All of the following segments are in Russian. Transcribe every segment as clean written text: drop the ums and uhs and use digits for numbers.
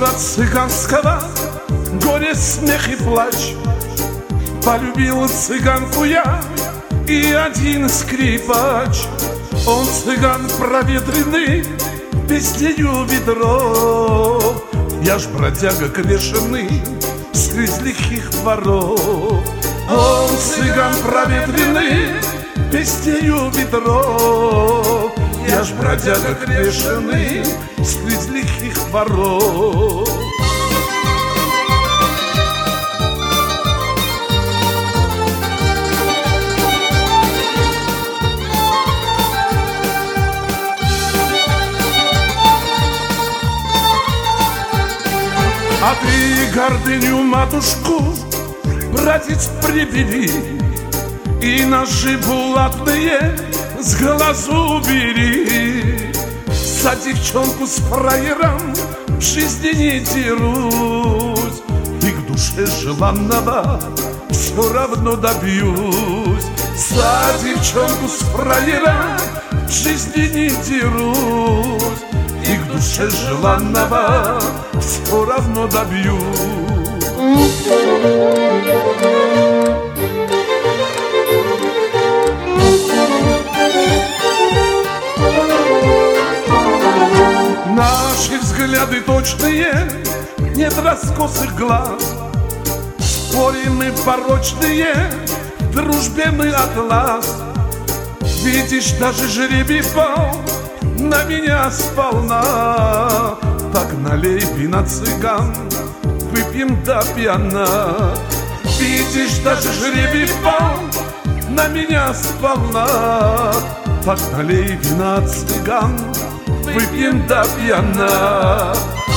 утра цыганского, горе, смех и плач. Полюбил цыганку я и один скрипач. Он цыган проветренный, песнею ведро. Я ж бродяга грешный, средь лихих воров. Он цыган проветренный, песнею ведро. Я ж бродяга грешный, средь лихих воров. А ты гордыню матушку, братец, приведи, и ножи булатные с глазу бери. За девчонку с фраером в жизни не дерусь, и к душе желанного все равно добьюсь. За девчонку с фраером в жизни не дерусь, и к душе желанного все равно добьюсь. Наши взгляды точные, нет раскосых глаз. Спорим мы порочные, в дружбе мы атлас. Видишь, даже жребий пал на меня сполна. Так налей вина, цыган, выпьем до пьяна. Видишь, даже жребий пал на меня сполна. Так налей вина, цыган, выпьем до пьяна.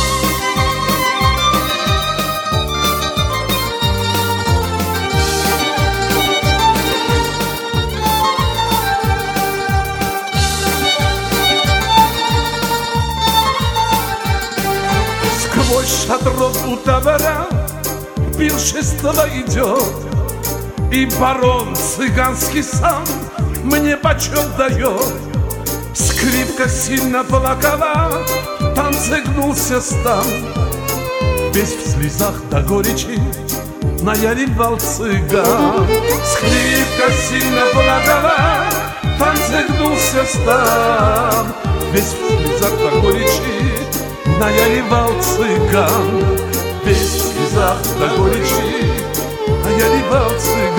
Сквозь шатров у табора пиршество идет, и барон цыганский сам мне почет дает. Скрипка сильно плакала, танцы гнулся стан. Весь в слезах до горечи наяривал цыган. Скрипка сильно плакала, танцы гнулся стан. Весь в слезах до горечи наяривал цыган. Весь в слезах до горечи наяривал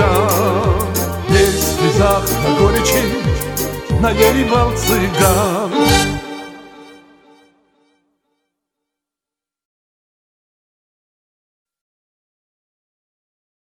цыган. Весь в слезах до горечи наяривал цыган.